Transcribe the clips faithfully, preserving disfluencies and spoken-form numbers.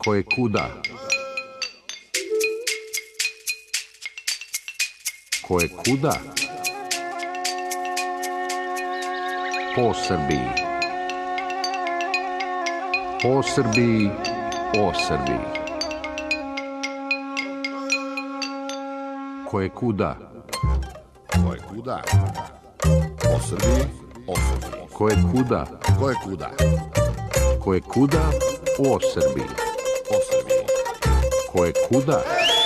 Ko je kuda? Ko je kuda? Po Srbiji. Po Srbiji, o Srbiji. Ko je kuda? Ko je kuda? Po Srbiji, o Srbiji. Ko je kuda? Ko je kuda? Ko je kuda? O Srbiji. O Srbiji. Ko je kuda?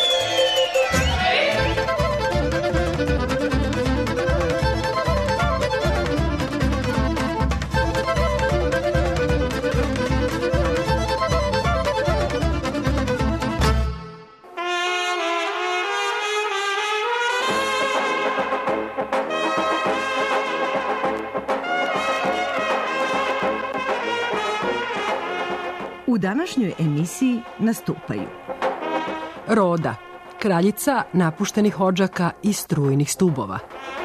U današnjoj emisiji nastupaju Roda, kraljica napuštenih odžaka i strujnih stubova.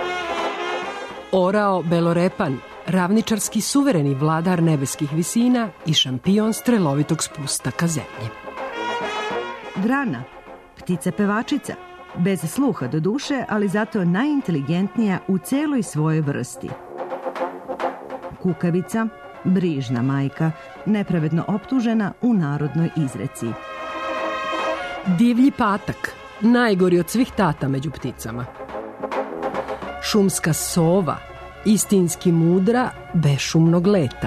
Orao Belorepan, ravničarski suvereni vladar nebeskih visina i šampion strelovitog spusta ka zemlji. Vrana, ptica pevačica, bez sluha do duše, ali zato najinteligentnija u celoj svojoj vrsti. Kukavica, brižna majka, nepravedno optužena u narodnoj izreci. Divlji patak, najgori od svih tata među pticama. Šumska sova, istinski mudra, bešumnog leta.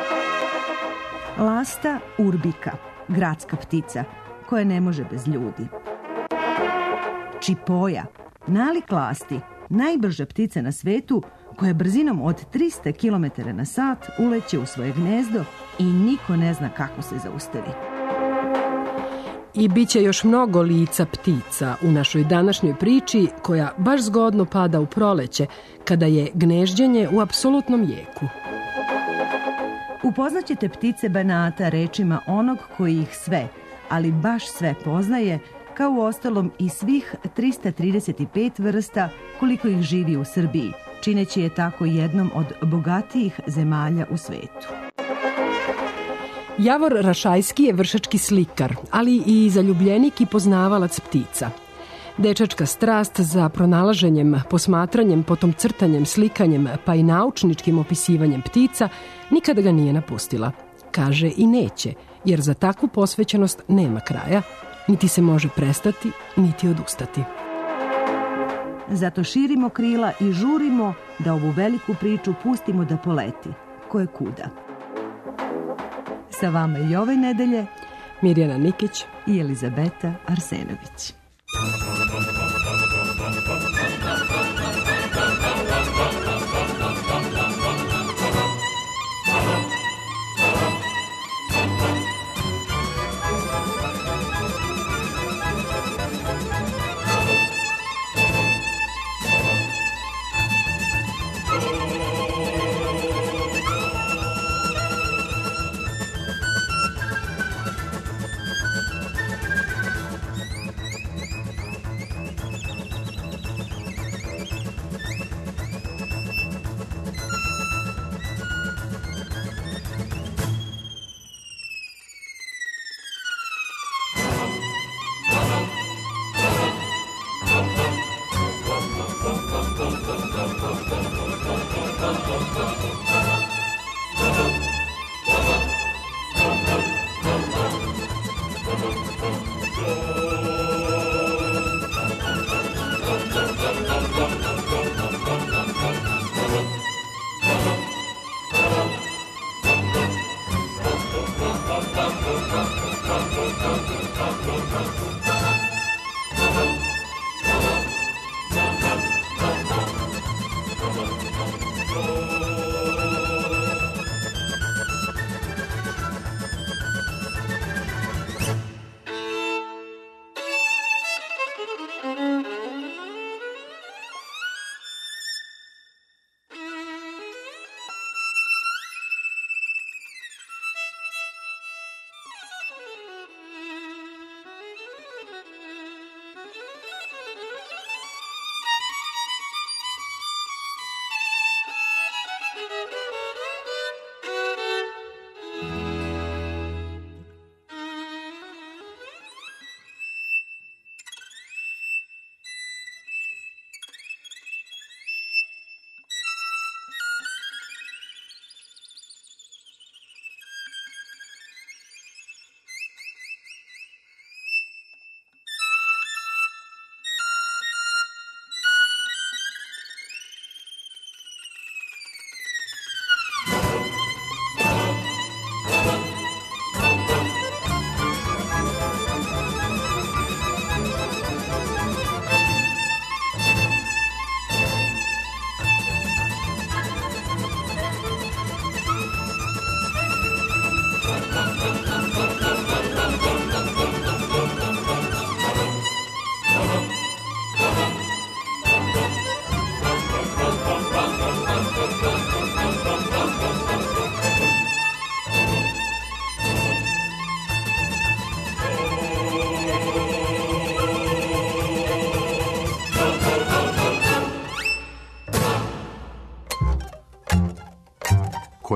Lasta urbika, gradska ptica, koja ne može bez ljudi. Čipoja, nalik lasti, najbrža ptica na svetu, koja brzinom od trista kilometara na sat uleće u svoje gnezdo i niko ne zna kako se zaustavi. I bit će još mnogo lica ptica u našoj današnjoj priči, koja baš zgodno pada u proleće, kada je gnežđenje u apsolutnom jeku. Upoznaćete ptice Banata rečima onog koji ih sve, ali baš sve poznaje, kao u ostalom i svih trista trideset pet vrsta koliko ih živi u Srbiji, čineći je tako jednom od bogatijih zemalja u svetu. Javor Rašajski je vršački slikar, ali i zaljubljenik i poznavalac ptica. Dečačka strast za pronalaženjem, posmatranjem, potom crtanjem, slikanjem, pa i naučničkim opisivanjem ptica nikada ga nije napustila. Kaže i neće, jer za takvu posvećenost nema kraja, niti se može prestati, niti odustati. Zato širimo krila i žurimo da ovu veliku priču pustimo da poleti. Ko je kuda? Sa vama i ove nedelje Mirjana Nikić i Elizabeta Arsenović.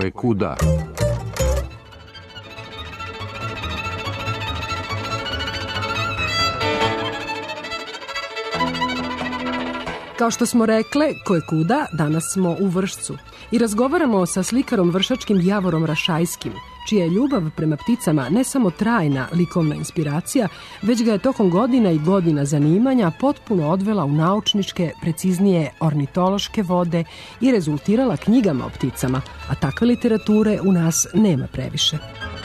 koje kuda. Kao što smo rekle, koje kuda, danas smo u Vršcu i razgovaramo sa slikarom vršačkim Javorom Rašajskim, čija je ljubav prema pticama ne samo trajna likovna inspiracija, već ga je tokom godina i godina zanimanja potpuno odvela u naučničke, preciznije ornitološke vode i rezultirala knjigama o pticama, a takve literature u nas nema previše.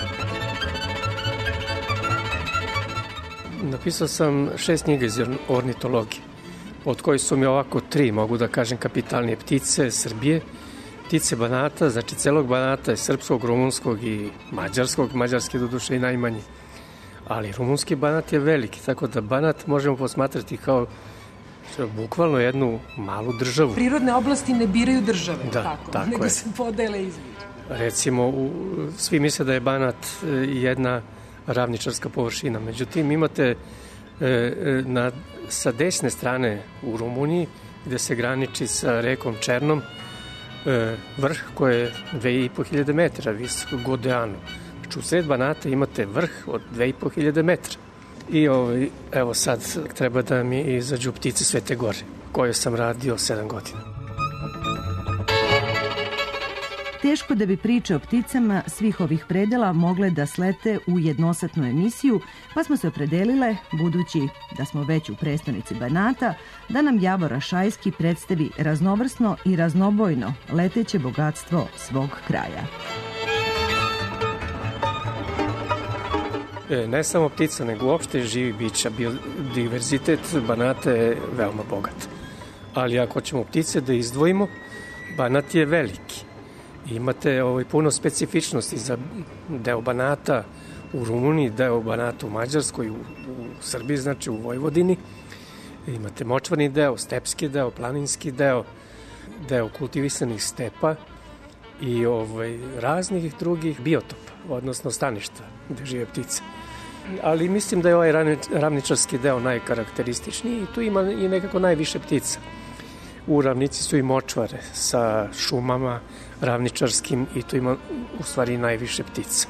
Napisao sam šest knjiga iz ornitologije, od kojih su mi ovako tri, mogu da kažem, kapitalnije: ptice Srbije, ptice Banata, znači celog Banata, srpskog, rumunskog i mađarskog, mađarski doduše i najmanji. Ali rumunski Banat je veliki, tako da Banat možemo posmatrati kao bukvalno jednu malu državu. Prirodne oblasti ne biraju države, da, tako, tako nego je. se podele između. Recimo, u, svi misle da je Banat jedna ravničarska površina, međutim imate e, na, sa desne strane u Rumuniji, gde se graniči sa rekom Černom, vrh koji je dve i po hiljade metara visoko, Godeanu. Znači u sred Banata imate vrh od dve i po hiljade metara. I ovaj, evo sad treba da mi izađu ptice Svete Gore, koje sam radio sedam godina. Teško da bi priče o pticama svih ovih predela mogle da slete u jednosatnu emisiju, pa smo se opredelile, budući da smo već u prestonici Banata, da nam Javor Rašajski predstavi raznovrsno i raznobojno leteće bogatstvo svog kraja. E, ne samo ptica, nego uopšte živi bića. Biodiverzitet Banata je veoma bogat. Ali ako ćemo ptice da izdvojimo, Banat je veliki. Imate ovaj, puno specifičnosti za deo Banata u Rumuniji, deo Banata u Mađarskoj, u, u Srbiji, znači u Vojvodini. Imate močvarni deo, stepski deo, planinski deo, deo kultivisanih stepa i ovaj, raznih drugih biotopa, odnosno staništa gde žive ptice. Ali mislim da je ovaj ravničarski deo najkarakterističniji i tu ima i nekako najviše ptica. U ravnici su i močvare sa šumama ravničarskim i tu ima u stvari najviše ptica.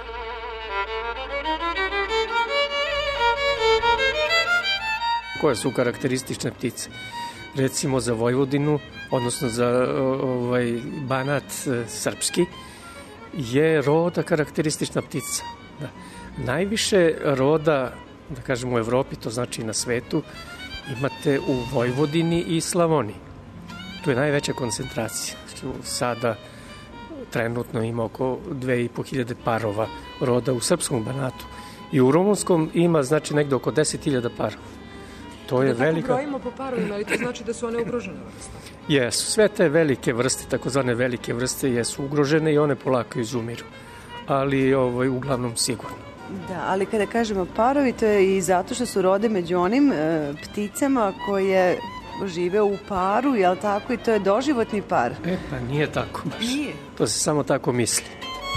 Koje su karakteristične ptice? Recimo za Vojvodinu, odnosno za ovaj, Banat srpski, je roda karakteristična ptica. Da. Najviše roda, da kažemo u Evropi, to znači i na svetu, imate u Vojvodini i Slavoniji. Tu je najveća koncentracija. Sada trenutno ima oko dve i po hiljade parova roda u srpskom Banatu. I u rumunskom ima znači negde oko deset hiljada parova. To je da velika... Da tako brojimo po parovima, ali to znači da su one ugrožene vrste? Jesu. Sve te velike vrste, takozvane velike vrste, jesu ugrožene i one polako izumiru. Ali ovaj, uglavnom sigurno. Da, ali kada kažemo parovi, to je i zato što su rode među onim e, pticama koje žive u paru, jel tako? I to je doživotni par. E, pa nije tako baš. Nije. To se samo tako misli.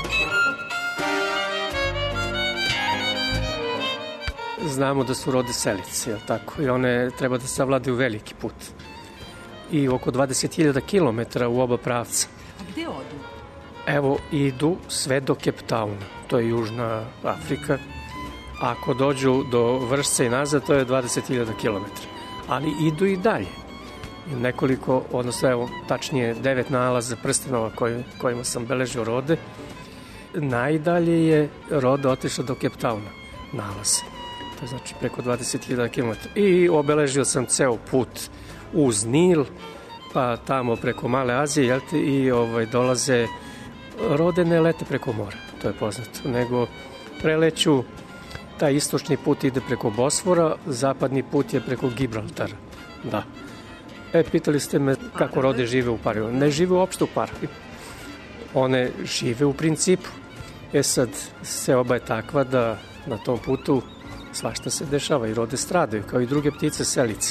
Znamo da su rode selice, jel tako? I one treba da savladaju veliki put. I oko dvadeset hiljada kilometara u oba pravca. A gde odu? Evo, idu sve do Cape Towna. To je Južna Afrika. Ako dođu do Vršca i nazad, to je dvadeset hiljada kilometara. Ali idu i dalje. Nekoliko, odnosno evo, tačnije devet nalaza prstenova koje, kojima sam beležio rode. Najdalje je roda otišla do Cape Towna, nalaze. To je znači preko dvadeset hiljada kilometara. I obeležio sam ceo put uz Nil, pa tamo preko Male Azije, jel te, i ovaj, dolaze, rode ne lete preko mora, to je poznato, nego preleću, taj istočni put ide preko Bosfora, zapadni put je preko Gibraltara, da. E, pitali ste me kako rode žive u paru. Ne žive uopšte u paru. One žive u principu. E sad, seoba je takva da na tom putu svašta se dešava i rode stradaju, kao i druge ptice selice.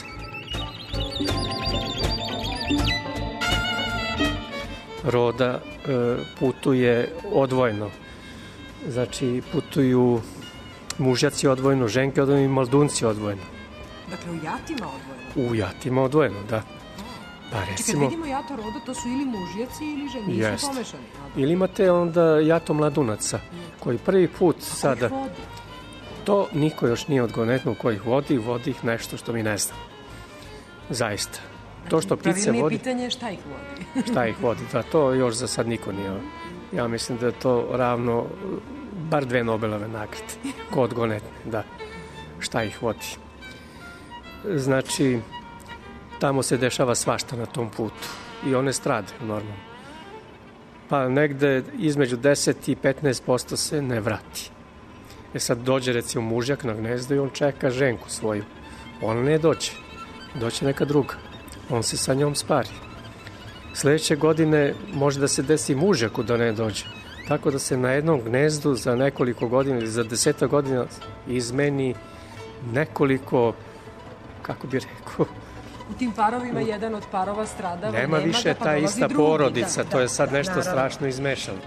Roda e, putuje odvojeno. Znači, putuju mužjaci odvojeno, ženke odvojeno i maldunci odvojeno. Dakle, u jatima odvojeno? U jatima odvojeno, da. Pa Čekaj, recimo, vidimo jato roda, to su ili mužjaci ili žene, nisu Jeste. pomešani. ili imate onda jato mladunaca, koji prvi put sada, Ih vodi. to niko još nije odgonetno ko ih vodi, vodi ih nešto što mi ne znam. Zaista. To što ptice Pravilnije vodi, pitanje je šta ih vodi. šta ih vodi, da to još za sad niko nije. Ja mislim da je to ravno bar dve Nobelove nagrade, ko odgonetne, da, šta ih vodi. Znači, tamo se dešava svašta na tom putu i one strade normalno. Pa negde između deset i petnaest posto se ne vrati. E sad dođe recimo mužjak na gnezdo i on čeka ženku svoju. Ona ne dođe, doće neka druga. On se sa njom spari. Sledeće godine može da se desi mužjaku da ne dođe. Tako da se na jednom gnezdu za nekoliko godina ili za deseta godina izmeni nekoliko, kako bi rekao, U tim parovima jedan od parova stradava, nema više ga, pa ta dolazi ista drugi. porodica, Da, to je da, sad da, nešto naravno. strašno izmešano.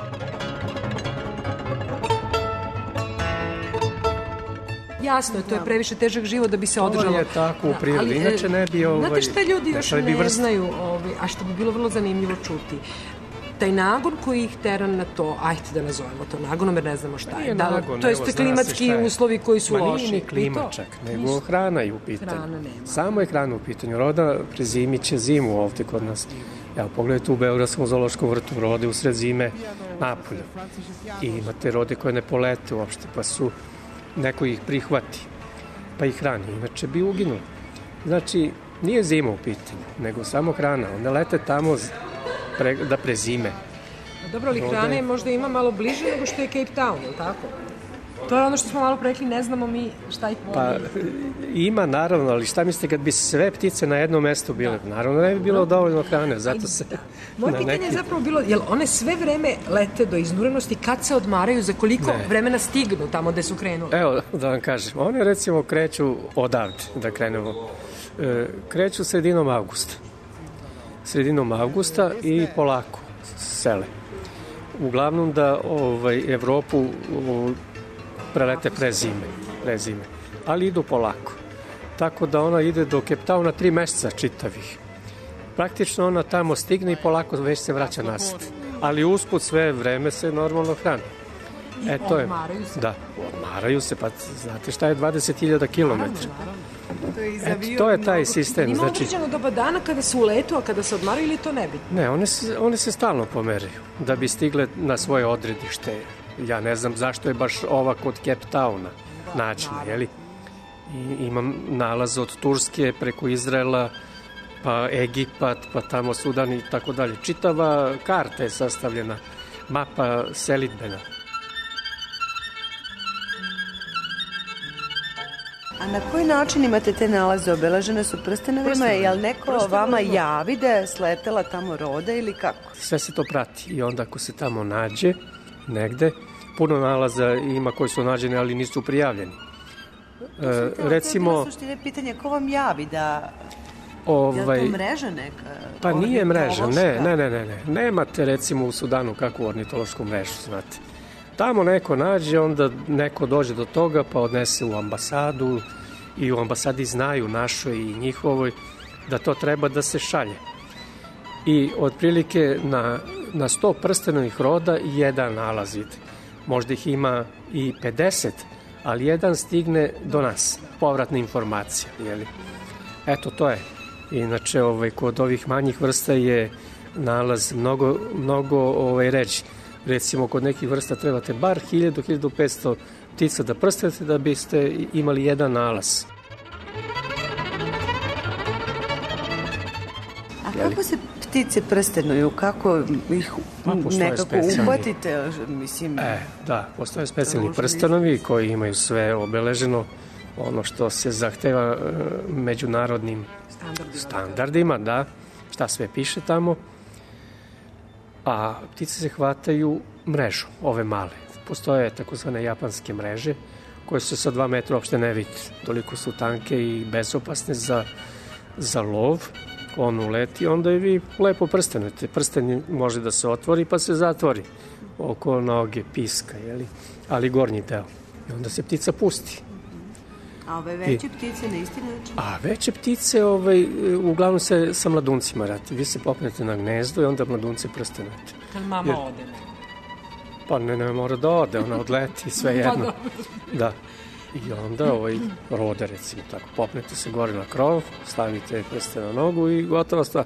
Jasno je, to je previše težak život da bi se održalo. To je tako u Da, prirodi, ali, inače ne bi... Ovaj, Znate šta ljudi još ne bi ne vrste. znaju, ovaj, a što bi bilo vrlo zanimljivo čuti? Taj nagon koji ih tera na to, ajde da nazovemo to nagonom jer ne znamo šta je. Nije Da, nagon, to evo, jest zna se klimatski šta je. uslovi koji su Ma loši. nije ni I to? klima čak, nego Ništa. hrana je u pitanju. Hrana nema. Samo je hrana u pitanju. Roda prezimiće zimu ovde kod nas. Evo, pogledajte u Beogradskom zoološkom vrtu, rode usred zime napolje. I imate rode koje ne polete uopšte, pa su, neko ih prihvati, pa ih hrani. Inače bi uginuli. Znači, nije zima u pitanju, nego samo hrana. One lete tamo z- pre, da prezime. Dobro, ali Rode- hrane možda ima malo bliže nego što je Cape Town, je li tako? To je ono što smo malo rekli, ne znamo mi šta ih vodi. Pa ima naravno, ali šta mislite kad bi sve ptice na jednom mestu bile? Naravno ne bi bilo dovoljno hrane, zato se... Moje na pitanje neki- je zapravo bilo, jel one sve vreme lete do iznurenosti, kad se odmaraju, za koliko Ne. vremena stignu tamo gde su krenuli? Evo, da vam kažem, one recimo kreću odavde, da krenemo. E, kreću sredinom avgusta. Sredinom avgusta i polako sele. Uglavnom da ovaj, Evropu o, prelete pre zime, pre zime. Ali idu polako. Tako da ona ide do Cape Towna tri meseca čitavih. Praktično ona tamo stigne i polako već se vraća nazad. Ali usput sve vreme se normalno hrani. E, to je, odmaraju se. Da, odmaraju se, pa znate šta je dvadeset hiljada kilometra. To je, iz Eto, aviona to je mnogo- taj sistem, Ima znači- određeno doba dana kada su u letu, a kada se odmaraju ili to ne bi? Ne, one se, one se stalno pomeraju da bi stigle na svoje odredište. Ja ne znam zašto je baš ova kod Cape Towna nađena, jeli? I imam nalaz od Turske preko Izraela, pa Egipat, pa tamo Sudan i tako dalje. Čitava karta je sastavljena, mapa selidbena. A na koji način imate te nalaze? Obeležene su prstenovima? Prstenovima. Jel neko vama javi da je sletela tamo roda ili kako? Sve se to prati i onda ako se tamo nađe negde, puno nalaza ima koji su nađeni, ali nisu prijavljeni. E, To je recimo, bilo suštine pitanje, ko vam javi da... Je ovaj, li to mreža neka? pa nije mreža, ne, ornitološka? ne, ne, ne, ne. Nemate recimo u Sudanu kakvu ornitološku mrežu, znate. Tamo neko nađe, onda neko dođe do toga, pa odnese u ambasadu i u ambasadi znaju našoj i njihovoj da to treba da se šalje. I otprilike na, na sto prstenovih roda jedan nalazite. Možda ih ima i pedeset, ali jedan stigne do nas, povratna informacija, jeli? Eto, to je. Inače, ovaj, kod ovih manjih vrsta je nalaz mnogo, mnogo ovaj, ređi. Recimo, kod nekih vrsta trebate bar hiljadu do hiljadu petsto ptica da prstenete da biste imali jedan nalaz. A kako se ptice prstenuju? Kako ih Pa, postoje nekako specijalni- uhvatite? Mislim, E, da, postoje specijalni prstenovi koji imaju sve obeleženo ono što se zahteva e, međunarodnim Standardima. standardima, da, šta sve piše tamo. A ptice se hvataju mrežu, ove male. Postoje takozvane japanske mreže koje se sa dva metra uopšte ne vidi. Toliko su tanke i bezopasne za, za lov. On uleti, onda i vi lepo prstenete. Prsten može da se otvori pa se zatvori oko noge, piska, jeli? Ali gornji deo. I onda se ptica pusti. A ove veće I, ptice na isti način? A veće ptice ovaj, uglavnom se sa mladuncima rati. Vi se popnete na gnezdo i onda mladunce prstenete. Kad mama Jer, ode? Pa ne, ne mora da ode, ona odleti, sve jedno. Pa da. I onda ovaj rode, recimo tako. Popnete se gore na krov, stavite prste na nogu i gotova stvar.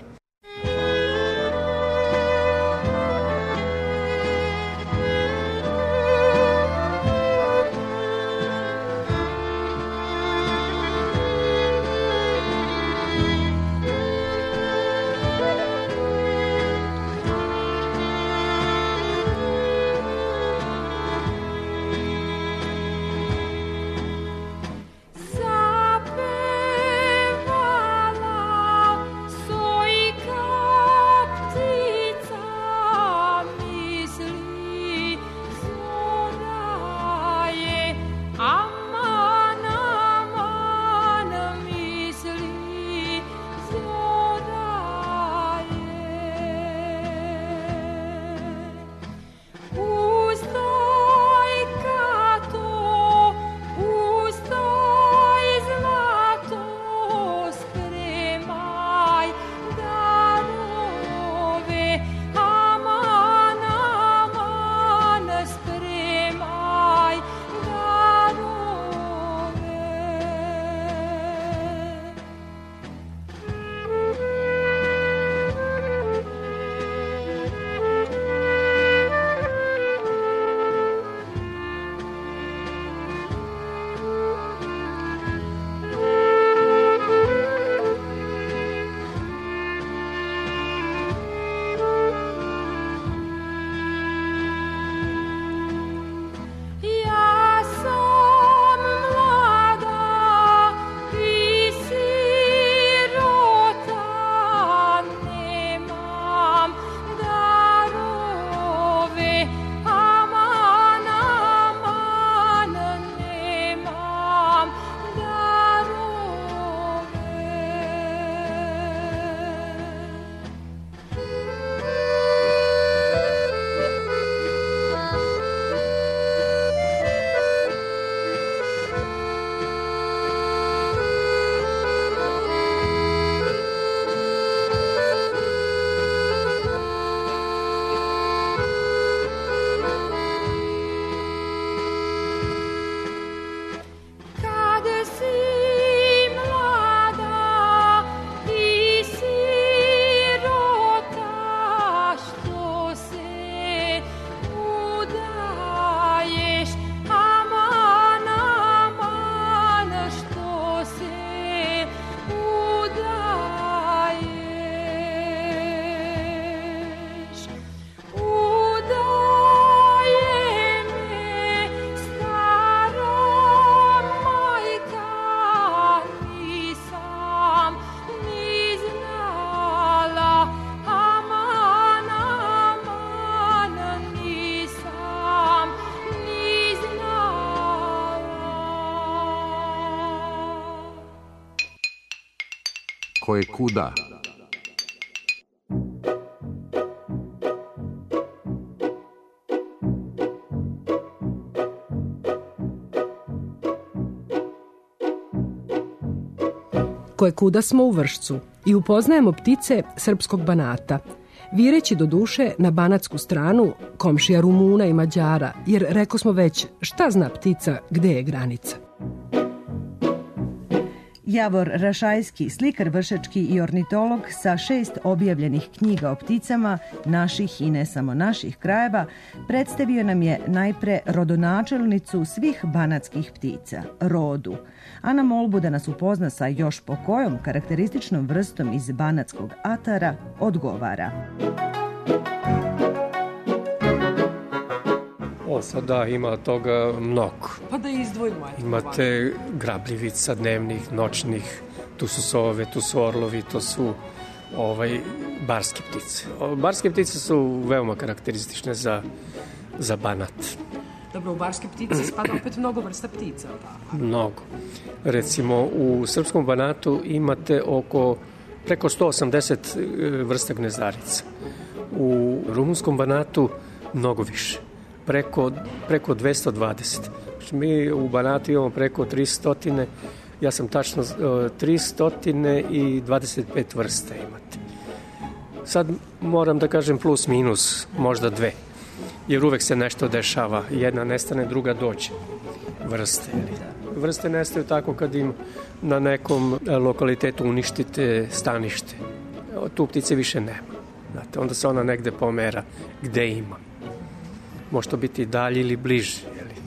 Ko je kuda? Koje kuda smo u Vršcu i upoznajemo ptice srpskog Banata, vireći do duše na banatsku stranu komšija Rumuna i Mađara, jer reko smo već šta zna ptica gde je granica. Javor Rašajski, slikar vršački i ornitolog sa šest objavljenih knjiga o pticama naših i ne samo naših krajeva, predstavio nam je najpre rodonačelnicu svih banatskih ptica, rodu, a na molbu da nas upozna sa još po kojom karakterističnom vrstom iz banatskog atara odgovara. O, sada ima toga mnogo. Pa da izdvojimo. Imate grabljivica dnevnih, noćnih, tu su sove, tu su orlovi, to su ovaj, barske ptice. Barske ptice su veoma karakteristične za, za Banat. Dobro, u barske ptice spada opet mnogo vrsta ptica. Da? Mnogo. Recimo, u srpskom Banatu imate oko preko sto osamdeset vrsta gnezdarica. U rumunskom Banatu mnogo više. Preko, preko dvesta dvadeset. Mi u Banatu imamo preko tristo, ja sam tačno tristo dvadeset pet vrsta imate. Sad moram da kažem plus minus, možda dve, jer uvek se nešto dešava, jedna nestane, druga dođe vrste. Vrste nestaju tako kad im na nekom lokalitetu uništite stanište. Tu ptice više nema. Znate, onda se ona negde pomera gde ima. Može to biti dalje ili bliže. Jeli?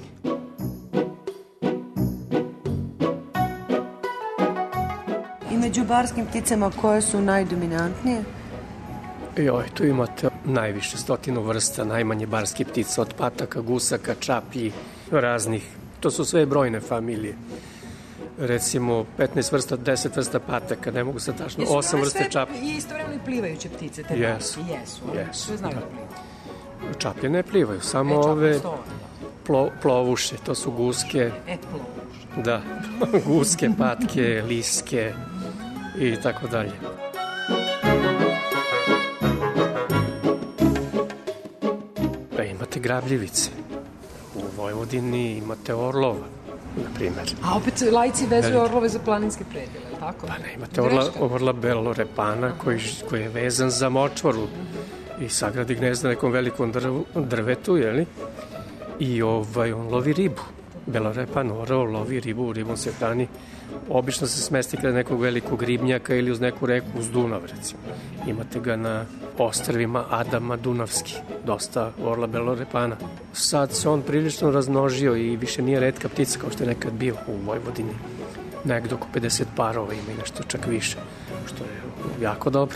I među barskim pticama koje su najdominantnije? Joj, tu imate najviše stotinu vrsta, najmanje barskih ptica, od pataka, gusaka, čaplji, raznih. To su sve brojne familije. Recimo petnaest vrsta, deset vrsta pataka, ne mogu sad tačno, osam vrste čaplji. I istovremeno i plivajuće ptice te jesu, jesu. Jesu, sve znaju da. da plivaju. Čaplje ne plivaju, samo e, ove plo, plovuše, to su guske. E, plovuše. Da, guske, patke, liske i tako dalje. Pa imate grabljivice. U Vojvodini imate orlova, na primjer. A opet lajci vezuju orlove za planinske predjele, je li tako? Pa ne, imate orla, orla belorepana koji, koji je vezan za močvaru i sagradi gnezda na nekom velikom drvu, drvetu, jeli? I ovaj, on lovi ribu. Belorepan orao lovi ribu, u ribom se hrani. Obično se smesti kada nekog velikog ribnjaka ili uz neku reku, uz Dunav, recimo. Imate ga na ostrvima Adama Dunavski, dosta orla belorepana. Sad se on prilično razmnožio i više nije retka ptica kao što je nekad bio u Vojvodini. Negde oko pedeset parova ima i nešto čak više, što je jako dobro.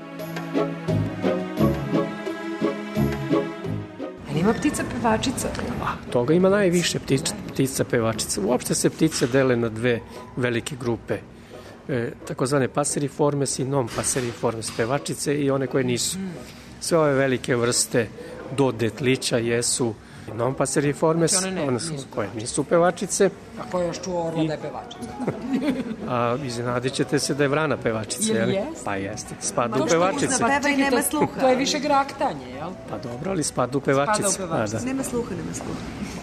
Ima ptica pevačica? A, toga ima najviše, ptica, ptica pevačica. Uopšte se ptice dele na dve velike grupe, e, takozvane paseriformes i non-paseriformes pevačice i one koje nisu. Sve ove velike vrste do detlića jesu non-paseriformes, one, ne, one su, nisu koje nisu pevačice. A ko je još čuo orla I... da je pevačica? A iznenadit ćete se da je vrana pevačica, jel? Jest? Pa jeste, spada u pevačice. Peva i nema sluha. To je više graktanje, jel? Pa dobro, ali spada u pevačice. Spada u pevačice. A, da. Nema sluha, nema sluha.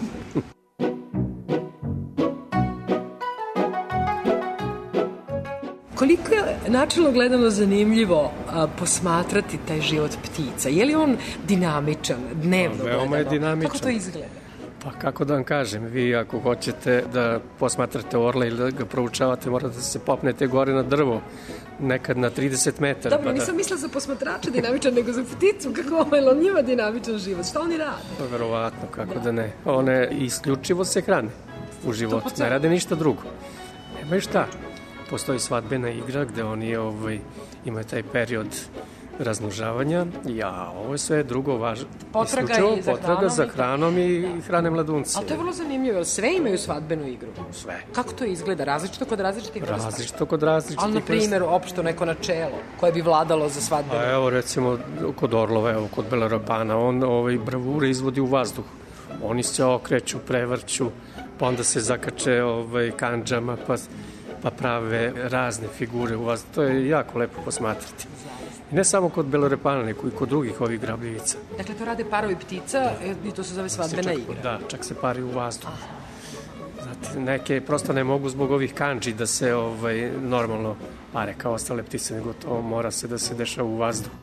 Koliko je načelno gledano zanimljivo a, posmatrati taj život ptica? Je li on dinamičan, dnevno gledano? Veoma je dinamičan. Kako to izgleda? Pa kako da vam kažem, vi ako hoćete da posmatrate orla ili da ga proučavate, morate da se popnete gore na drvo, nekad na trideset metara. Dobro, pa nisam da... mislila za posmatrača dinamičan, nego za pticu, kako je on njima dinamičan život, šta oni rade? Pa verovatno, kako da, da ne. One isključivo se hrane u životu, ne rade ništa drugo. Nemaju šta. Postoji svadbena igra gde oni ovaj, imaju taj period razmnožavanja. Ja, ovo je sve drugo važno. Potraga, i za, potraga za hranom i hrane mladunci. Ali to je vrlo zanimljivo. Sve imaju svadbenu igru? Sve. Kako to izgleda? Različito kod različitih vrsta? Različito kod različitih vrsta. Ali, na primjer, opšto neko načelo koje bi vladalo za svadbenu? A evo, recimo, kod orlova, evo, kod belorepana, on ovaj, bravure izvodi u vazduh. Oni se okreću, prevrću, pa onda se zakače ovaj, kandžama, pa, pa prave razne figure u vazduhu. To je jako lepo posmatrati. I ne samo kod belorepana, nego i kod drugih ovih grabljivica. Dakle, to rade parovi ptica i to se zove svadbena igra. Da, čak se pari u vazduhu. Znate, neke prosto ne mogu zbog ovih kandži da se ovaj, normalno pare kao ostale ptice, nego to mora se da se dešava u vazduhu.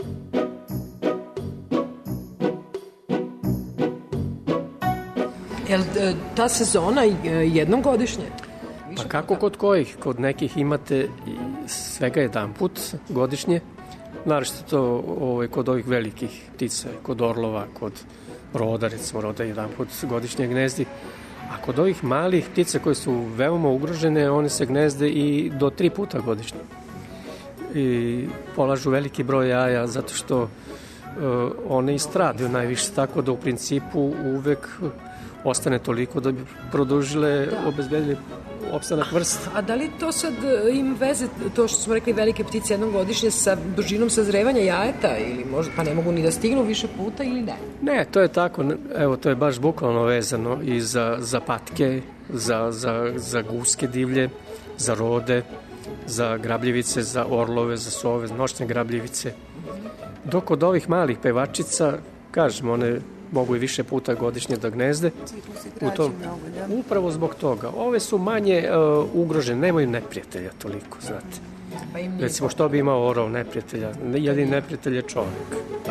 Je li ta sezona jednom godišnje? Pa kako kod kojih? Kod nekih imate svega jedan put godišnje, naravno to ovaj, kod ovih velikih ptica, kod orlova, kod roda, recimo roda jedan put godišnje gnezdi, a kod ovih malih ptica koje su veoma ugrožene, one se gnezde i do tri puta godišnje. I polažu veliki broj jaja zato što uh, one istradaju najviše, tako da u principu uvek ostane toliko da bi produžile, da. obezbedili opstanak vrsta. A da li to sad ima veze, to što smo rekli velike ptice jednom godišnje, sa dužinom sazrevanja jajeta, ili možda, pa ne mogu ni da stignu više puta ili ne? Ne, to je tako, evo, to je baš bukvalno vezano i za, za patke, za, za, za guske divlje, za rode, za grabljivice, za orlove, za sove, noćne grabljivice. Dok od ovih malih pevačica, kažem, one mogu i više puta godišnje da gnezde. U tom, upravo zbog toga. Ove su manje uh, ugrožene, nemaju neprijatelja toliko, znate. Recimo, što bi imao orao neprijatelja? Jedin neprijatelj je čovjek.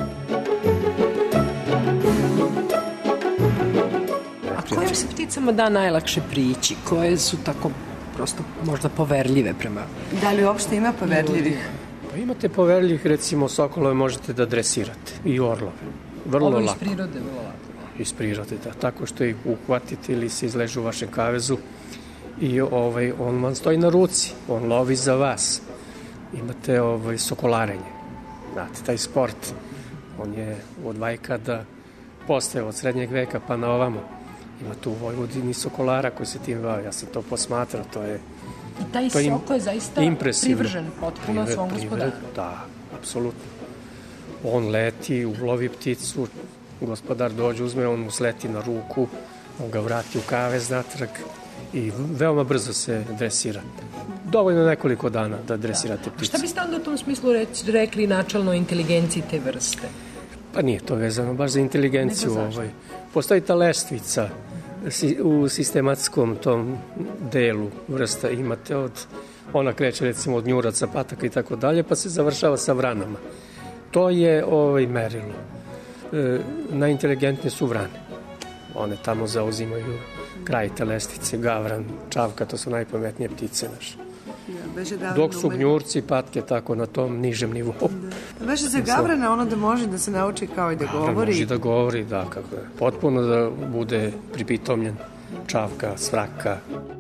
A kojim se pticama da najlakše prići? Koje su tako prosto možda poverljive prema... Da li uopšte ima poverljivih? Pa imate poverljivih, recimo sokolove možete da dresirate i orlove. Vrlo Ovo lako. iz prirode vrlo lako. Iz prirode, da. Tako što ih uhvatite ili se izležu u vašem kavezu i ovaj, on vam stoji na ruci. On lovi za vas. Imate ovaj, sokolarenje. Znate, taj sport, on je od vajkada postaje od srednjeg veka pa na ovamo. Ima tu u Vojvodini sokolara koji se tim bave. Ja sam to posmatrao, to je I taj to im, soko je zaista impresivno. privržen potpuno Priver, svom gospodaru. Da, apsolutno. On leti, ulovi pticu, gospodar dođe, uzme, on mu sleti na ruku, on ga vrati u kavez natrag i veoma brzo se dresira. Dovoljno nekoliko dana da dresirate pticu. Šta biste onda u tom smislu reći, rekli načalno o inteligenciji te vrste? Pa nije to vezano baš za inteligenciju. Ovaj. Postoji ta lestvica u sistematskom tom delu vrsta. Imate od, ona kreće recimo od njuraca, pataka i tako dalje, pa se završava sa vranama. To je ovaj, merilo. E, najinteligentnije su vrane. One tamo zauzimaju kraj te lestvice, gavran, čavka, to su najpametnije ptice naše. Ja, dok su gnjurci, patke tako na tom nižem nivou. Da. Beže za gavrana ono da može da se nauči kao i da Gavran govori. može da govori, da, kako je. Potpuno da bude pripitomljen. Čavka, svraka.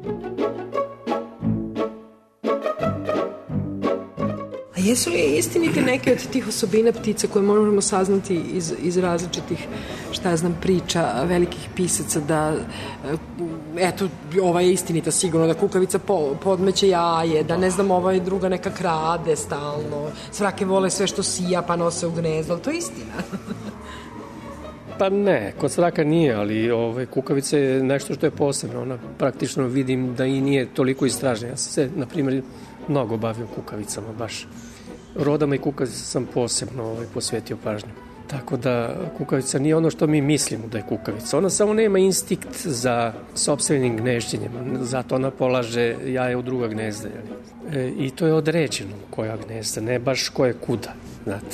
A jesu li istinite neke od tih osobina ptica koje možemo saznati iz, iz različitih, šta ja znam, priča velikih pisaca da, eto, ova je istinita sigurno, da kukavica po, podmeće jaje, da ne znam, ova je druga neka krade stalno, svrake vole sve što sija pa nose u gnezdo, ali to je istina? Pa ne, kod svraka nije, ali ove, kukavica je nešto što je posebno. Ona praktično vidim da i nije toliko istražena. Ja sam se, na primjer, mnogo bavio kukavicama, baš. Rodama i kukavica sam posebno ovaj, posvetio pažnju. Tako da kukavica nije ono što mi mislimo da je kukavica. Ona samo nema instinkt za sopstvenim gnežđenjem. Zato ona polaže jaje u druga gnezda. E, I to je određeno koja gnezda, ne baš koje kuda, znate.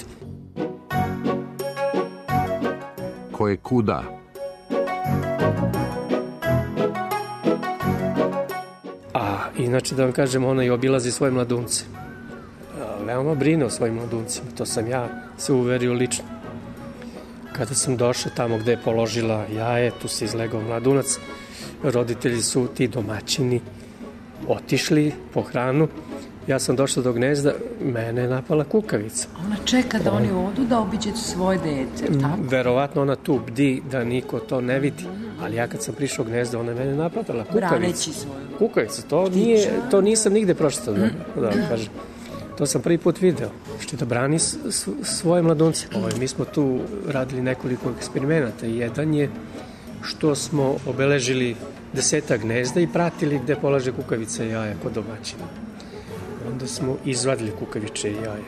Koje kuda. A inače da vam kažem, ona i obilazi svoje mladunce. Veoma brine o svojim mladuncima, to sam ja se uverio lično. Kada sam došao tamo gde je položila jaje, tu se izlegao mladunac, roditelji su ti domaćini otišli po hranu, ja sam došao do gnezda, mene je napala kukavica. Ona čeka da oni odu da obiđe svoje dete, tako? Verovatno ona tu bdi da niko to ne vidi, ali ja kad sam prišao u gnezda, ona je mene napala, kukavica. Braneći svoju. Kukavica, to, nije, to nisam nigde pročitao, da, da kažem. To sam prvi put video, što da brani svoje mladunce. Ovo, mi smo tu radili nekoliko eksperimenata. Jedan je što smo obeležili deseta gnezda i pratili gde polaže kukavica i jaja kod domaćina. Onda smo izvadili kukaviče i jaje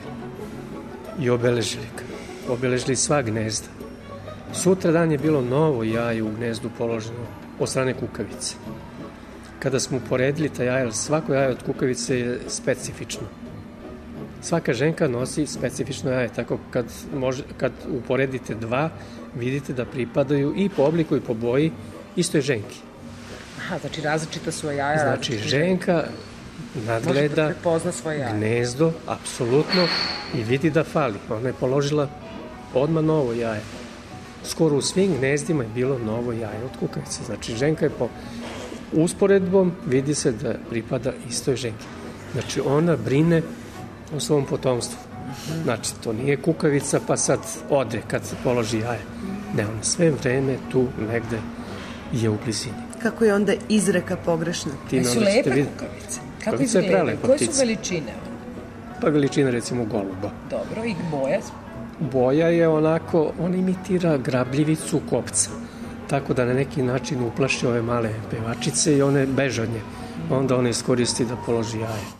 i obeležili ga. Obeležili sva gnezda. Sutra dan je bilo novo jaje u gnezdu položeno od strane kukavice. Kada smo uporedili ta jaja, svako jaje od kukavice je specifično. Svaka ženka nosi specifično jaje, tako kad, može, kad uporedite dva, vidite da pripadaju i po obliku i po boji istoj ženki. Aha, znači različita su jaja. Znači ženka nadgleda da gnezdo, apsolutno, i vidi da fali. Ona je položila odmah novo jaje. Skoro u svim gnezdima je bilo novo jaje od kukavice. Znači ženka je po usporedbom vidi se da pripada istoj ženki. Znači ona brine o svom potomstvu. Znači, to nije kukavica pa sad ode kad se položi jaje. Ne, ona sve vreme tu negde je u blizini. Kako je onda izreka pogrešna? Time su lepe kukavice? Kako kukavica izgledaju? Koje su veličine? Pa veličina recimo goluba. Dobro, i boja? Boja je onako, on imitira grabljivicu kopca. Tako da na neki način uplaši ove male pevačice i one beže od nje. Onda ona iskoristi da položi jaje.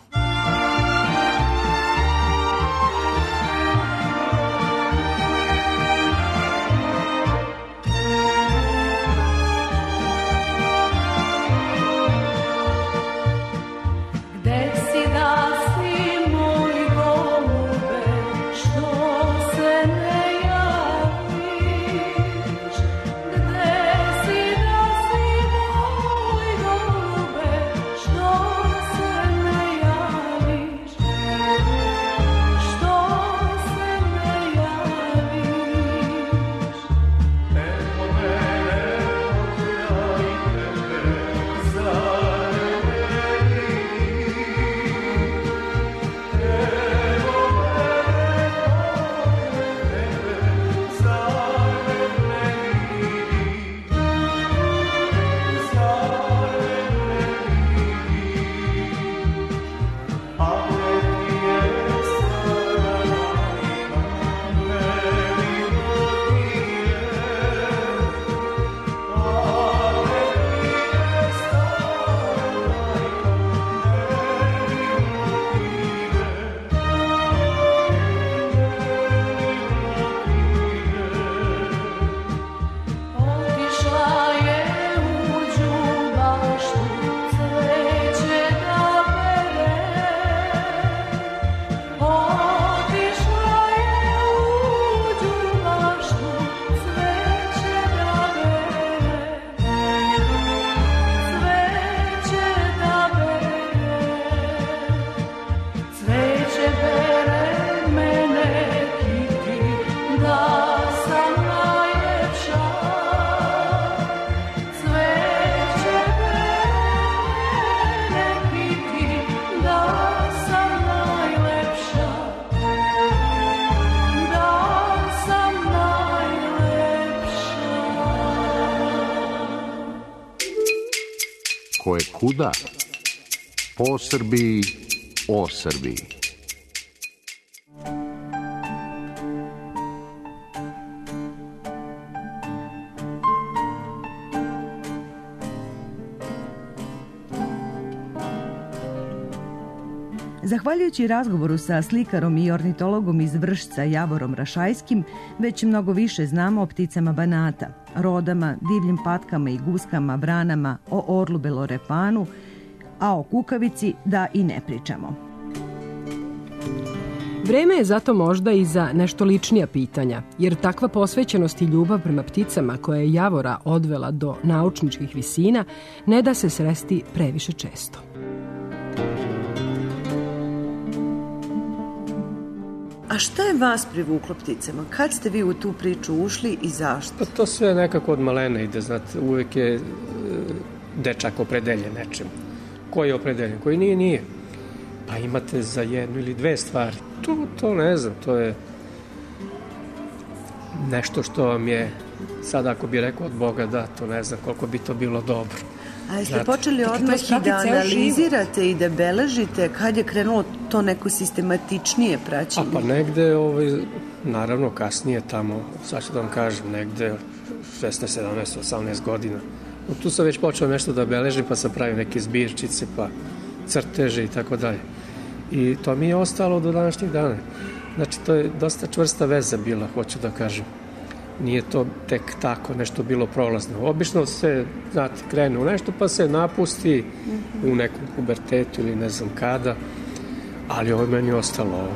ko je kuda, po Srbiji, o Srbiji. Zahvaljujući razgovoru sa slikarom i ornitologom iz Vršca Javorom Rašajskim, već mnogo više znamo o pticama Banata, rodama, divljim patkama i guskama, vranama, o orlu belorepanu, a o kukavici da i ne pričamo. Vreme je zato možda i za nešto ličnija pitanja, jer takva posvećenost i ljubav prema pticama koja je Javora odvela do naučničkih visina ne da se sresti previše često. A šta je vas privuklo pticama? Kad ste vi u tu priču ušli i zašto? Pa to sve nekako od malena ide, znate, uvek je e, dečak opredeljen nečem. Koji je opredeljen, koji nije, nije. Pa imate za jednu ili dve stvari. To, to ne znam, to je nešto što vam je, sad ako bi rekao od Boga da, to ne znam koliko bi to bilo dobro. A jeste počeli odmah i da analizirate i da beležite kad je krenulo to neko sistematičnije praćenje? A pa negde, ovaj, naravno kasnije tamo, sad ću da vam kažem, negde šesnaest, sedamnaest, osamnaest godina. Tu sam već počeo nešto da beležim, pa sam pravio neke zbirčice, pa crteže i tako dalje. I to mi je ostalo do današnjih dana. Znači, to je dosta čvrsta veza bila, hoću da kažem. Nije to tek tako nešto bilo prolazno. Obično se, znate, krene u nešto pa se napusti u nekom pubertetu ili ne znam kada, ali ovo je meni ostalo ovo.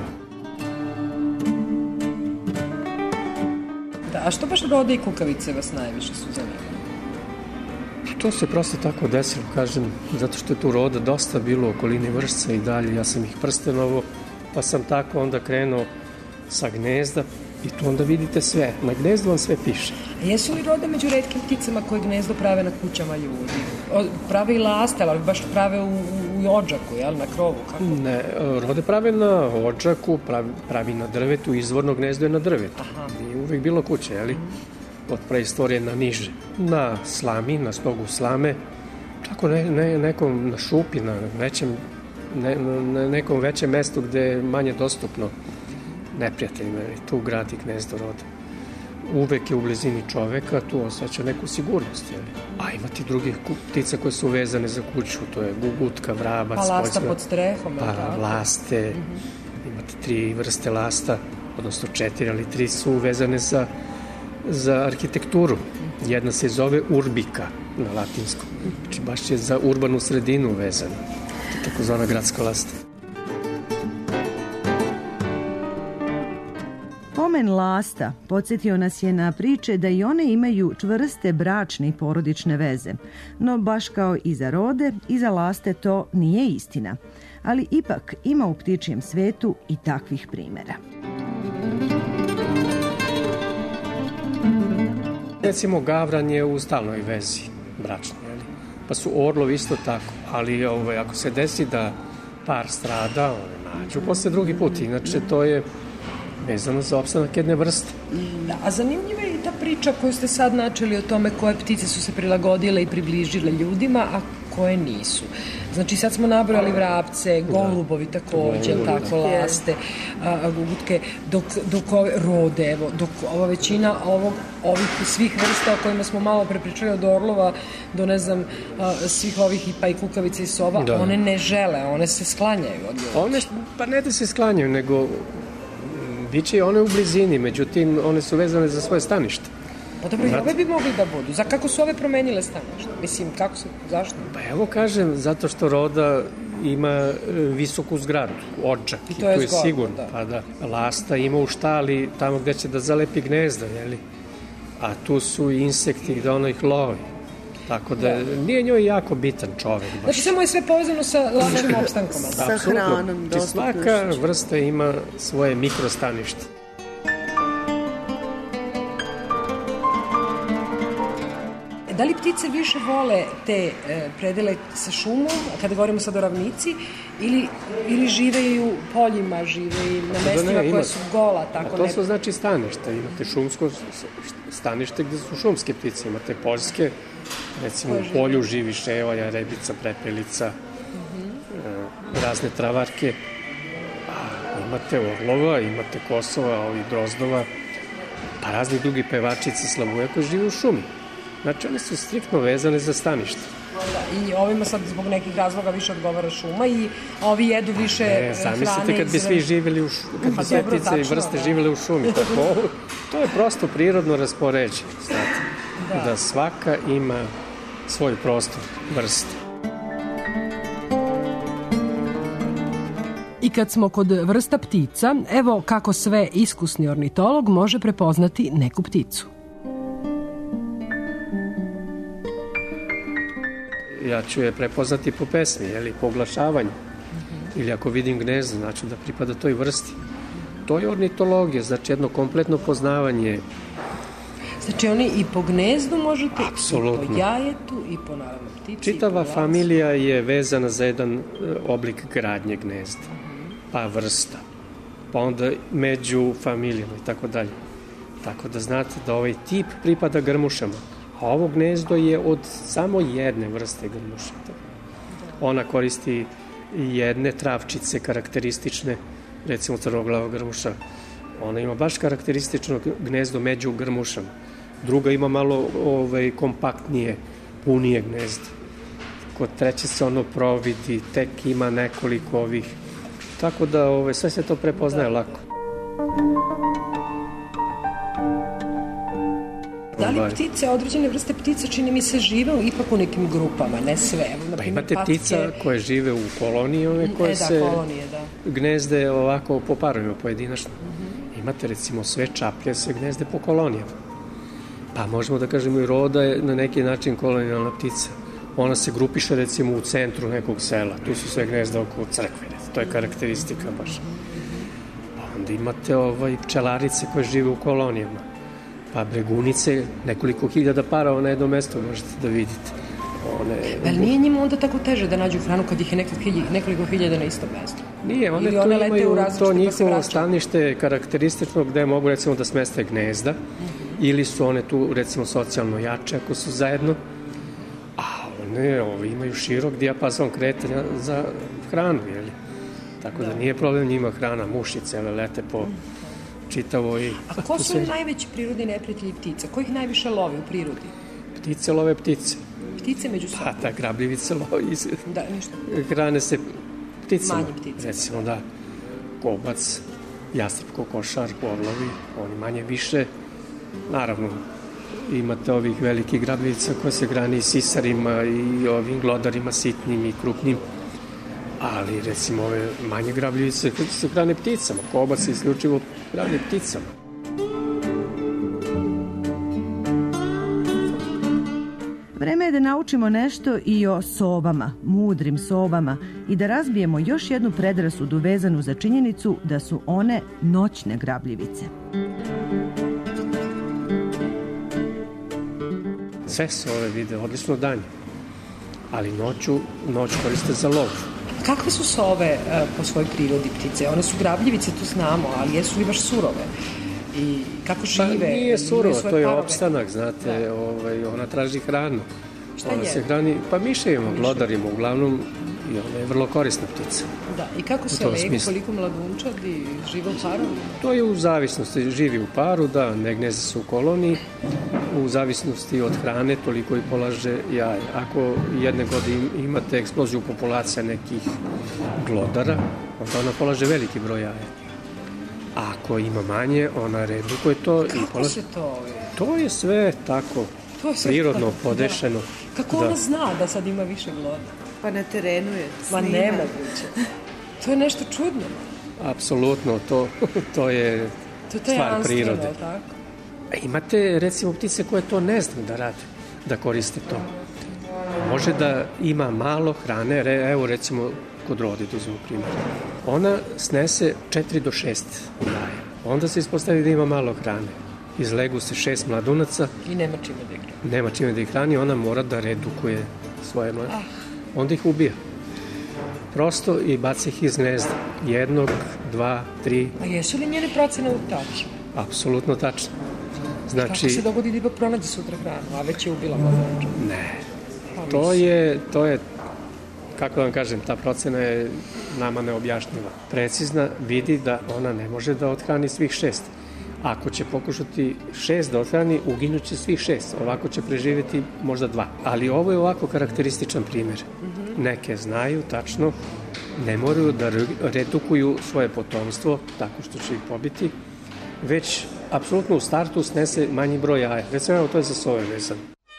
Da, a što baš rode i kukavice vas najviše su zanimali? To se prosto tako desilo, kažem, zato što je tu roda dosta bilo u okolini Vršca i dalje. Ja sam ih prstenovo, pa sam tako onda krenuo sa gnezda. I tu onda vidite sve. Na gnezdu vam sve piše. A jesu li rode među retkim pticama koje gnezdo prave na kućama ljudi? O, prave i laste, ali baš prave u, u odžaku, jel, na krovu? Kako? Ne, rode prave na odžaku, pravi, pravi na drvetu, izvorno gnezdo je na drvetu. Aha. Nije uvek bilo kuće, jeli? Od preistorije na niže. Na slami, na stogu slame, tako ne, ne, nekom na šupi, na većem, ne, na nekom većem mestu gde je manje dostupno neprijateljima, tu gradi gnezdo roda. Uvek je u blizini čoveka, tu osjeća neku sigurnost. Jeli? A imate drugih ptica koje su vezane za kuću, to je gugutka, vrabac. Pa lasta pod strehom. Pa laste, mm-hmm. Imate tri vrste lasta, odnosno četiri, ali tri su vezane za, za arhitekturu. Jedna se zove urbika na latinskom, znači baš je za urbanu sredinu vezana, takozvana gradska lasta. Pomen lasta podsjetio nas je na priče da i one imaju čvrste bračne i porodične veze. No baš kao i za rode, i za laste to nije istina. Ali ipak ima u ptičijem svetu i takvih primjera. Recimo, gavran je u stalnoj vezi bračnoj, pa su orlovi isto tako. Ali ovaj, ako se desi da par strada, one nađu posle drugi put. Inače, to je vezano za opstanak jedne vrste. Da, a zanimljiva je i ta priča koju ste sad načeli o tome koje ptice su se prilagodile i približile ljudima, a koje nisu. Znači, sad smo nabrojali vrapce, golubovi takođe, da, tako, laste, a, gugutke, dok, dok ove rode, evo, dok ova većina ovog, ovih svih vrsta o kojima smo malo prepričali od orlova do, ne znam, a, svih ovih i pa i kukavica i sova, da. One ne žele, one se sklanjaju od ljudi. One, pa ne da se sklanjaju, nego biće i one u blizini, međutim, one su vezane za svoje stanište. Pa dobro, i ove bi mogli da budu. Za kako su ove promenile stanište? Mislim, kako su, zašto? Pa evo kažem, zato što roda ima visoku zgradu, odžak. I to je, je zgodno, sigurno. Da. Pa da, lasta ima u štali tamo gde će da zalepi gnezda, jeli? A tu su i insekti gde ono ih lovi. Tako da, da nije njoj jako bitan čovek. Baš. Znači, samo je sve povezano sa lakšim opstankom. Sa hranom, dostupnošću. Svaka vrsta ima svoje mikrostanište. Da li ptice više vole te e, predele sa šumom, kada govorimo sad o ravnici, ili, ili žive i u poljima, žive i na mestima da ne, koja su gola? Tako to ne... su znači stanište. Imate šumsko stanište gde su šumske ptice, imate poljske Recimo u polju živi ševalja, rebica, prepelica, razne travarke. Imate orlova, imate kosova, ovih drozdova, pa razni drugi pevačice slavuja koji žive u šumi. Znači, one su striktno vezane za stanište. I ovima sad zbog nekih razloga više odgovara šuma i ovi jedu više ne, hrane. Zamislite kad bi svi živjeli u šumi, kad bi sve ptice i vrste živjeli u šumi. Tako, to je prosto prirodno raspoređenje, znate. Da. da svaka ima svoj prostor, vrste. I kad smo kod vrsta ptica, evo kako sve iskusni ornitolog može prepoznati neku pticu. Ja ću je prepoznati po pesmi, jeli, po oglašavanju. Mm-hmm. Ili ako vidim gnezdo, znači da pripada toj vrsti. To je ornitologija, znači jedno kompletno poznavanje. Znači oni i po gnezdu možete, apsolutno. I po jajetu, i po naravno ptici. Čitava familija je vezana za jedan oblik gradnje gnezda, pa vrsta, pa onda među familijama i tako dalje. Tako da znate da ovaj tip pripada grmušama. A ovo gnezdo je od samo jedne vrste grmuša. Ona koristi jedne travčice karakteristične, recimo crnoglava grmuša. Ona ima baš karakteristično gnezdo među grmušama. Druga ima malo ovaj, kompaktnije, punije gnezdo. Kod treće se ono providi, tek ima nekoliko ovih. Tako da ovaj, sve se to prepoznaje lako. Da li ptice, određene vrste ptica, čini mi se, žive ipak u nekim grupama, ne sve? Evo, pa imate patke... ptica koje žive u koloniji, ove koje e, da, se kolonije, da. gnezde ovako po parovima, pojedinačno. Mm-hmm. Imate recimo sve čaplje se gnezde po kolonijama. Pa možemo da kažemo i roda je na neki način kolonijalna ptica. Ona se grupiše recimo u centru nekog sela. Tu su sve gnezde oko crkve. To je karakteristika baš. Pa onda imate ovaj, pčelarice koje žive u kolonijama. Pa bregunice, nekoliko hiljada parova na jednom mestu možete da vidite. One... Ali nije njima onda tako teže da nađu hranu kad ih je nekoliko hiljada, nekoliko hiljada na istom mestu? Nije, one tu one imaju to njihovo stanište karakteristično gde mogu recimo da smeste gnezda, mm-hmm. ili su one tu recimo socijalno jače ako su zajedno, a one ove, imaju širok dijapazon kretanja za hranu, jeli? Tako da, da nije problem njima hrana, mušice, ale lete po... čitavo i... A ko su sve... najveći prirodni neprijatelji ptica? Ko ih najviše love u prirodi? Ptice love ptice. Ptice među sobom? Pa, ta grabljivica lovi. Da, ništa. Hrane se pticama. Manje ptice. Recimo, da. Kobac, jastreb, kokošar, orlovi, oni manje više. Naravno, imate ovih velikih grabljivica koje se hrane i sisarima i ovim glodarima sitnim i krupnim. Ali, recimo, ove manje grabljivice se hrane pticama. Kobac se isključivo hrane pticama. Vreme je da naučimo nešto i o sovama, mudrim sovama, i da razbijemo još jednu predrasudu vezanu za činjenicu da su one noćne grabljivice. Sve sove vide odlično danju, ali noću, noć koriste za lov. Kakve su sove uh, po svojoj prirodi ptice? One su grabljivice, to znamo, ali jesu li baš surove? I kako žive? Pa nije surovo, to je parove. opstanak, znate, ovaj, ona traži hranu. Šta ona je? se hrani, pa miševima, glodarima, uglavnom, i ona je vrlo korisna ptica. Da, i kako se leku, koliko mladunčadi, žive u paru? To je u zavisnosti, živi u paru, da, ne gnezde se u koloniji, u zavisnosti od hrane, toliko i polaže jaja. Ako jedne godine imate eksploziju populacija nekih glodara, onda ona polaže veliki broj jaja. A ako ima manje, ona redukuje to. Kako i polaže... se to... To je sve tako, to je sve prirodno tako, podešeno. Da. Kako da. Ona zna da sad ima više glodara? Pa na terenu je snima. Ma nemoguće. To je nešto čudno. Apsolutno, to, to je to stvar prirode. To je tako? Imate, recimo, ptice koje to ne znaju da rade, da koriste to. Može da ima malo hrane, evo recimo kod rode, da uzmemo primjer. Ona snese četiri do šest jaja. Onda se ispostavi da ima malo hrane. Izlegu se šest mladunaca. I nema čime da ih hrani. Nema čime da ih hrani, ona mora da redukuje svoje mlade. Ah. Onda ih ubija. Prosto i baci ih iz gnezda. Jednog, dva, tri. A jesu li njene procene tačne? Apsolutno tačno. Znači, kako se dogodi da ipak pronađe sutra hranu, a već je ubila mladunča? Ne, To je, to je, kako da vam kažem, ta procena je nama neobjašnjiva. Precizna vidi da ona ne može da othrani svih šest. Ako će pokušati šest da othrani, uginuće svih šest. Ovako će preživjeti možda dva. Ali ovo je ovako karakterističan primjer. Neke znaju tačno, ne moraju da redukuju svoje potomstvo tako što će ih pobiti, već apsolutno u startu snese manji broj jaja. Recimo, to je za sove vezano.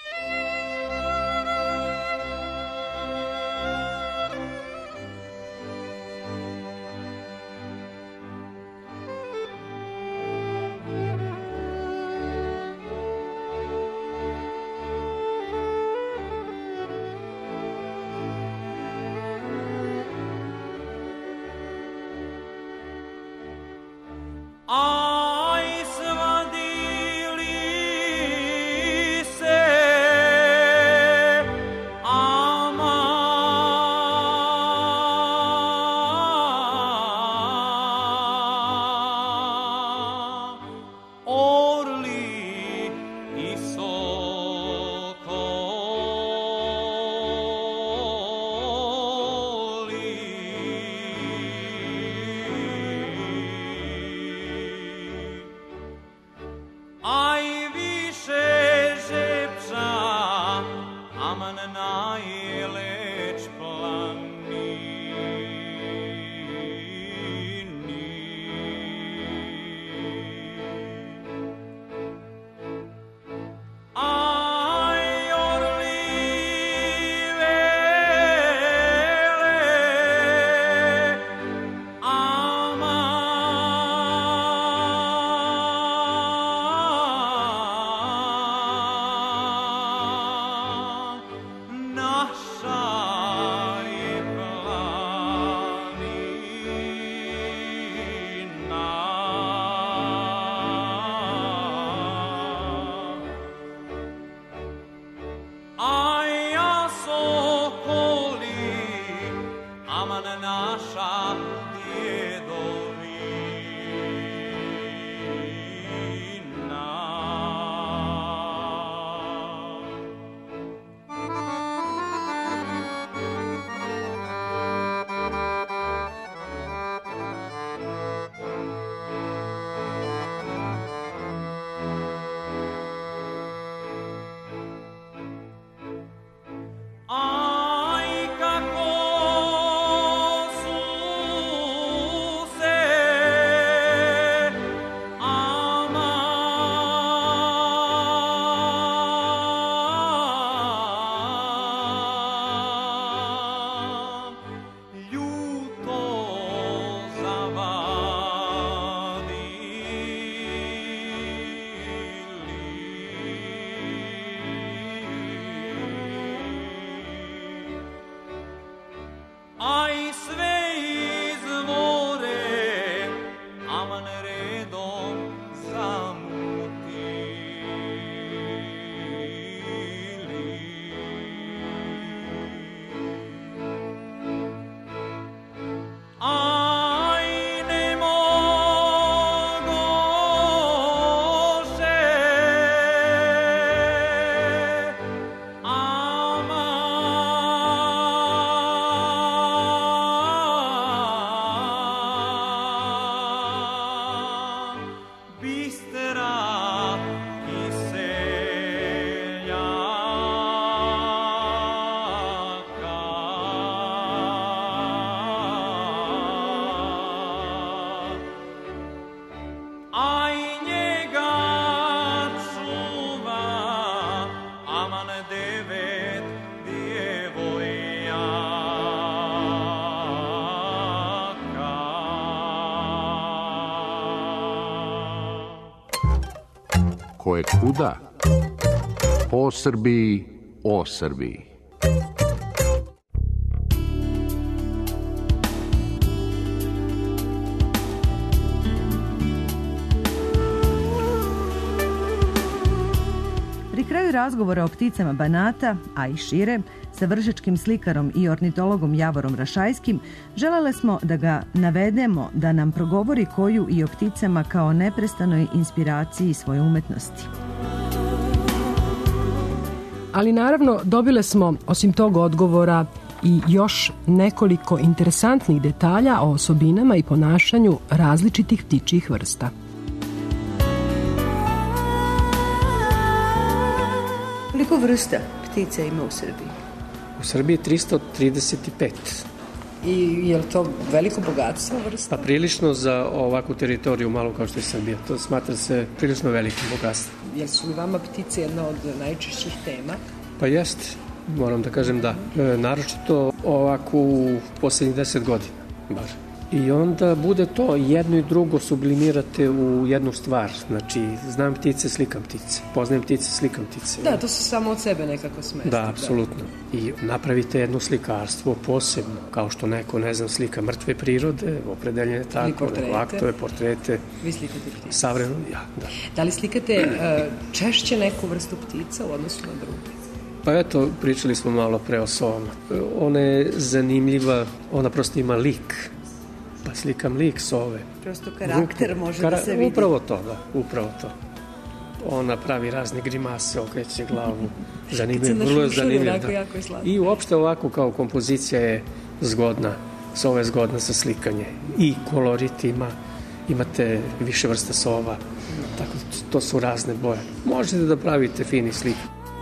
Ko je kuda? Po Srbiji, o Srbiji. Pri kraju razgovora o pticama Banata, a i šire, sa vršačkim slikarom i ornitologom Javorom Rašajskim, želele smo da ga navedemo da nam progovori koju i o pticama kao neprestanoj inspiraciji svoje umetnosti. Ali naravno dobile smo, osim tog odgovora, i još nekoliko interesantnih detalja o osobinama i ponašanju različitih ptičjih vrsta. Koliko vrsta ptica ima u Srbiji? U Srbiji tristo trideset pet. I je li to veliko bogatstvo vrsta? Pa prilično za ovakvu teritoriju malu kao što je Srbija. To smatra se prilično velikim bogatstvom. Jel su li vama ptice jedna od najčešćih tema? Pa jeste, moram da kažem da. E, naročito ovako u poslednjih deset godina, bar. I onda bude to, jedno i drugo sublimirate u jednu stvar. Znači, znam ptice, slikam ptice. Poznajem ptice, slikam ptice. Da, to se samo od sebe nekako smesti. Da, apsolutno. I napravite jedno slikarstvo posebno, kao što neko, ne znam, slika mrtve prirode, opredeljene tako, portrete. aktove, portrete. Vi slikate ptice? Savremeno, ja, da. Da li slikate uh, češće neku vrstu ptica u odnosu na druge? Pa eto, pričali smo malo pre o sovama. Ona je zanimljiva, ona prosto ima lik. Pa slikam lik sove. Prosto karakter može Kara... da se vidi. Upravo to, da, upravo to. Ona pravi razne grimase, okreće glavu. Zanimljivo, vrlo je zanimljivo. Da. I uopšte ovako kao kompozicija je zgodna, sova je zgodna za slikanje. I kolorit ima, imate više vrsta sova, tako to su razne boje. Možete da pravite fini slik.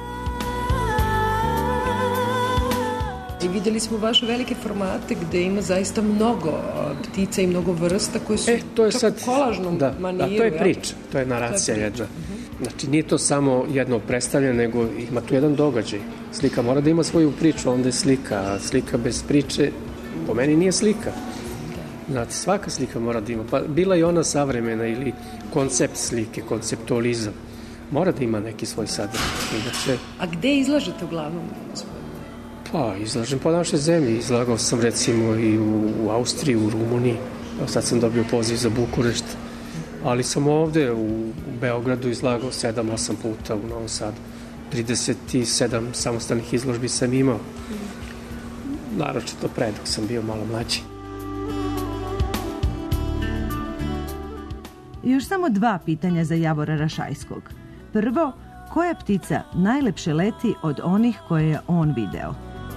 I vidjeli smo vaše velike formate gde ima zaista mnogo ptica i mnogo vrsta koje su e, to je čak sad, u kolažnom da, maniru. Da, to je priča, to je naracija jedna. Znači, nije to samo jedno predstavljanje, nego ima tu jedan događaj. Slika mora da ima svoju priču, onda je slika, a slika bez priče, po meni nije slika. Znate, svaka slika mora da ima, pa bila i ona savremena ili koncept slike, konceptualizam, mora da ima neki svoj sadržaj. Inače, a gde izlažete uglavnom? Pa, izlažem po našoj zemlji. Izlagao sam recimo i u, u Austriji, u Rumuniji. Sad sam dobio poziv za Bukurešt. Ali sam ovde u, u Beogradu izlagao sedam osam puta, u Novom Sadu. trideset sedam samostalnih izložbi sam imao. Naročito pre dok sam bio malo mlađi. Još samo dva pitanja za Javora Rašajskog. Prvo, koja ptica najlepše leti od onih koje je on video?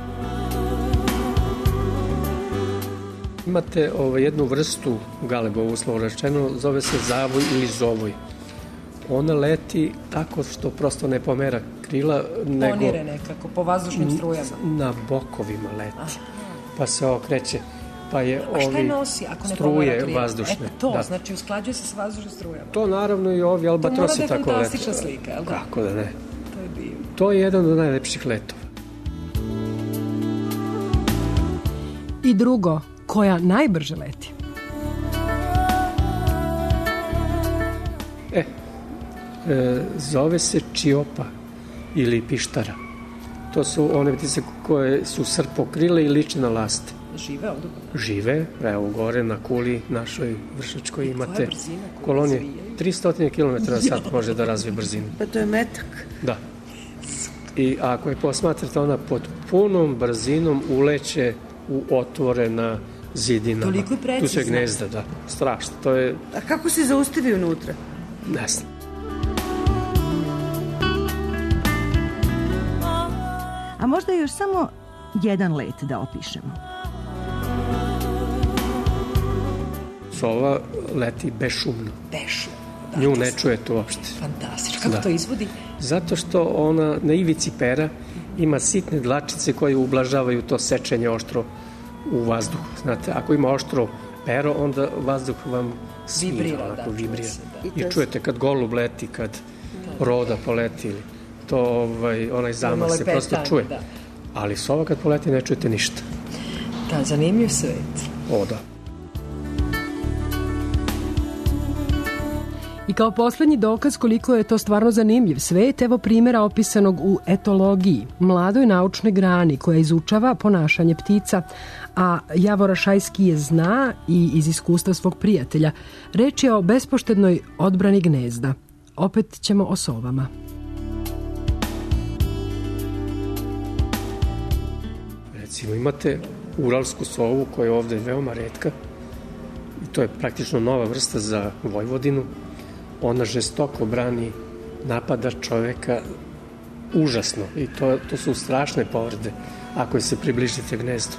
Imate ovo, jednu vrstu galebovu, uslovno rečeno, zove se zavoj ili zovoj. Ona leti tako što prosto ne pomera krila, nego... Ponire nekako, po vazdušnim strujama. Na bokovima leti. Aha. Pa se okreće. Pa je a šta ovi nosi ako ne struje krila? vazdušne. E to, da. Znači usklađuje se sa vazdušnim strujama. To naravno i ovi albatrosi tako lete. To mora da je fantastična slika, je li da? Kako da ne? To je divno. To je jedan od najlepših letova. I drugo, koja najbrže leti? E, e, zove se čiopa ili pištara. To su one ptice koje su srpokrile i liče na laste. Žive ovdje? Žive, evo gore na kuli našoj Vršačkoj imate kolonije. tristo kilometara na sat može da razvije brzinu. Pa to je metak. Da. I ako je posmatrate, ona pod punom brzinom uleće u otvore na zidinama. Toliko je precizno. Tu se gnezda, da. Strašno. To je... A kako se zaustavi unutra? Ne znam. A možda još samo jedan let da opišemo. Sova leti bešumno. Bešumno. Da, nju ne čujete uopšte. Fantastično. Kako da. to izvodi? Zato što ona na ivici pera ima sitne dlačice koje ublažavaju to sečenje oštro u vazduhu. Znate, ako ima oštro pero, onda vazduh vam svira, vibrira, onako da, vibrira. Se, da. I čujete kad golub leti, kad da. roda poleti, to ovaj, onaj zamah se prosto čuje. Da. Ali sova kad poleti ne čujete ništa. Da, zanimljiv svet. O, da. I kao poslednji dokaz koliko je to stvarno zanimljiv svet, evo primjera opisanog u etologiji, mladoj naučnoj grani koja izučava ponašanje ptica, a Javor Rašajski je zna i iz iskustva svog prijatelja. Reč je o bespoštednoj odbrani gnezda. Opet ćemo o sovama. Recimo imate uralsku sovu koja je ovde veoma retka i to je praktično nova vrsta za Vojvodinu. Ona žestoko brani napada čoveka užasno i to, to su strašne povrede ako se približite gnezdu.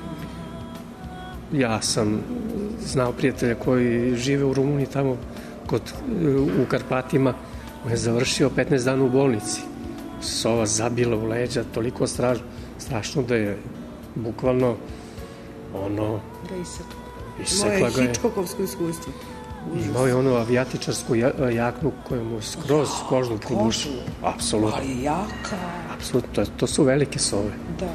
Ja sam znao prijatelja koji žive u Rumuniji tamo kod, u Karpatima, on je završio petnaest dana u bolnici. Sova zabila u leđa, toliko strašno, strašno da je bukvalno ono... Da isekla. Isekla ga je. Moje Hitchcockovsko iskustvo. Imao je ono avijatičarsku jaknu koja mu je skroz kožnu probušila. Apsolutno. Ali jaka. Apsolutno, to, to su velike sove. Da.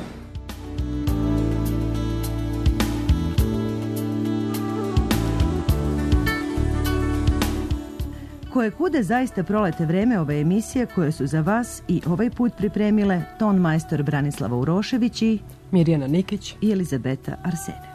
Koje kude zaista prolete vreme ove emisije koje su za vas i ovaj put pripremile ton majstor Branislava Urošević i Mirjana Nikić i Elizabeta Arsene.